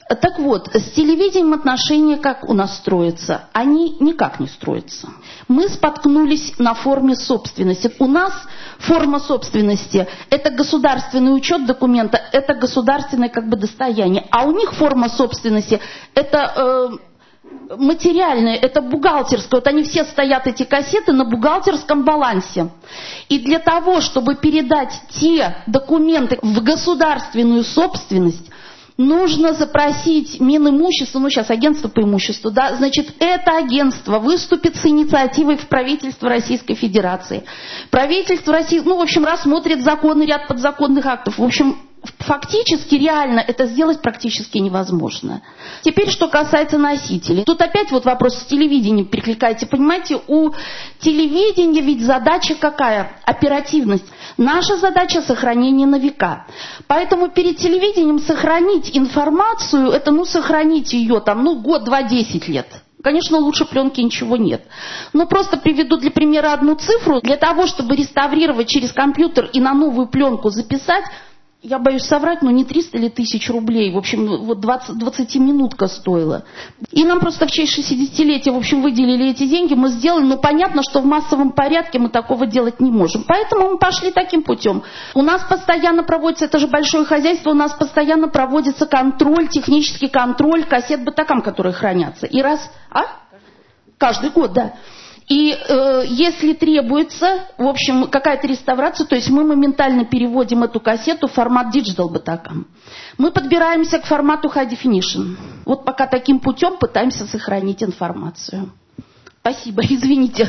Так вот, с телевидением отношения как у нас строятся? Они никак не строятся. Мы споткнулись на форме собственности. У нас форма собственности – это государственный учет документа, это государственное как бы достояние. А у них форма собственности – это материальное, это бухгалтерское. Вот они все стоят, эти кассеты, на бухгалтерском балансе. И для того, чтобы передать те документы в государственную собственность, нужно запросить Минимущество, ну сейчас агентство по имуществу, да, значит, это агентство выступит с инициативой в правительство Российской Федерации. Правительство России, ну, в общем, рассмотрит законы, ряд подзаконных актов. В общем, фактически, реально это сделать практически невозможно. Теперь, что касается носителей. Тут опять вот вопрос с телевидением перекликается. Понимаете, у телевидения ведь задача какая? Оперативность. Наша задача – сохранение на века. Поэтому перед телевидением сохранить информацию, это, ну, сохранить ее там, ну, год, 2, 10 лет. Конечно, лучше пленки ничего нет. Но просто приведу для примера одну цифру. Для того, чтобы реставрировать через компьютер и на новую пленку записать, я боюсь соврать, но не 300 или 1000 рублей. В общем, вот 20-минутка стоила. И нам просто в честь 60-летия, в общем, выделили эти деньги, мы сделали. Но понятно, что в массовом порядке мы такого делать не можем. Поэтому мы пошли таким путем. У нас постоянно проводится, это же большое хозяйство, у нас постоянно проводится контроль, технический контроль кассет Betacam, которые хранятся. И раз... Каждый год, да. И если требуется, в общем, какая-то реставрация, то есть мы моментально переводим эту кассету в формат Digital Betacam. Мы подбираемся к формату High Definition. Вот пока таким путем пытаемся сохранить информацию. Спасибо, извините.